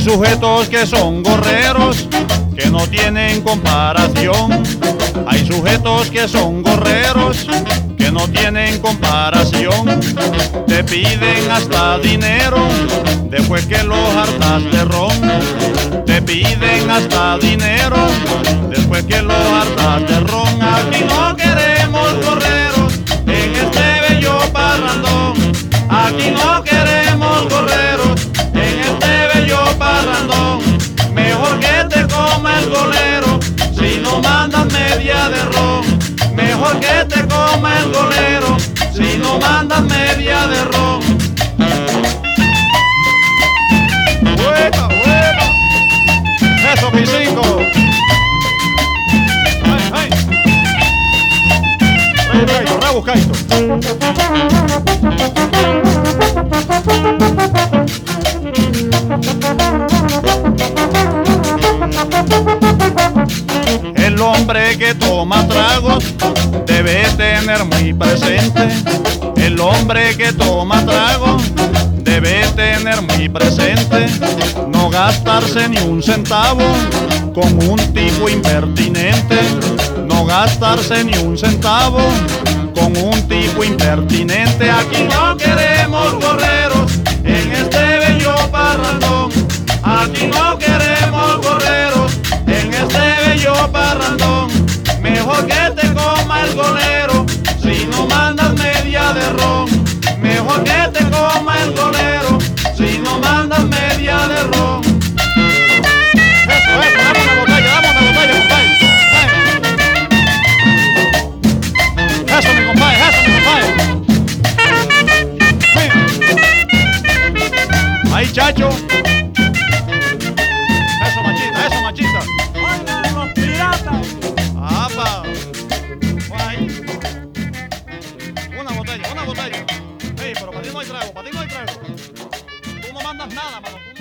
sujetos que son gorreros, que no tienen comparación. Hay sujetos que son gorreros, que no tienen comparación. Te piden hasta dinero, después que los hartas de ron. Te piden hasta dinero, después que los hartas de ron. Aquí no queremos gorreros en este bello parrandón. Aquí no queremos gorreros en este bello parrandón. Mejor que te coma el golero si no mandas media de ron. Mejor que te coma el golero si no mandas media de ron. ¡Huepa, huepa! ¡Eso, P5! ¡Ay, ay! Rebuscaito. El hombre que toma tragos debe tener muy presente. El hombre que toma tragos debe tener muy presente no gastarse ni un centavo con un tipo impertinente. No gastarse ni un centavo con un tipo impertinente. Aquí no queremos gorreros en este bello parrandón. Aquí no queremos gorreros en este bello parrandón. Mejor que te coma el golero si no mandas media de ron. Mejor que te coma el golero si no mandas media de ron. Eso, dame una botella, compadre. Eso, mi compadre. Ahí, chacho. Eso, machita. ¡Oigan los piratas! ¡Apa! Por ahí. Una botella. Ey, pero para ti no hay trago. Tú no mandas nada, mano.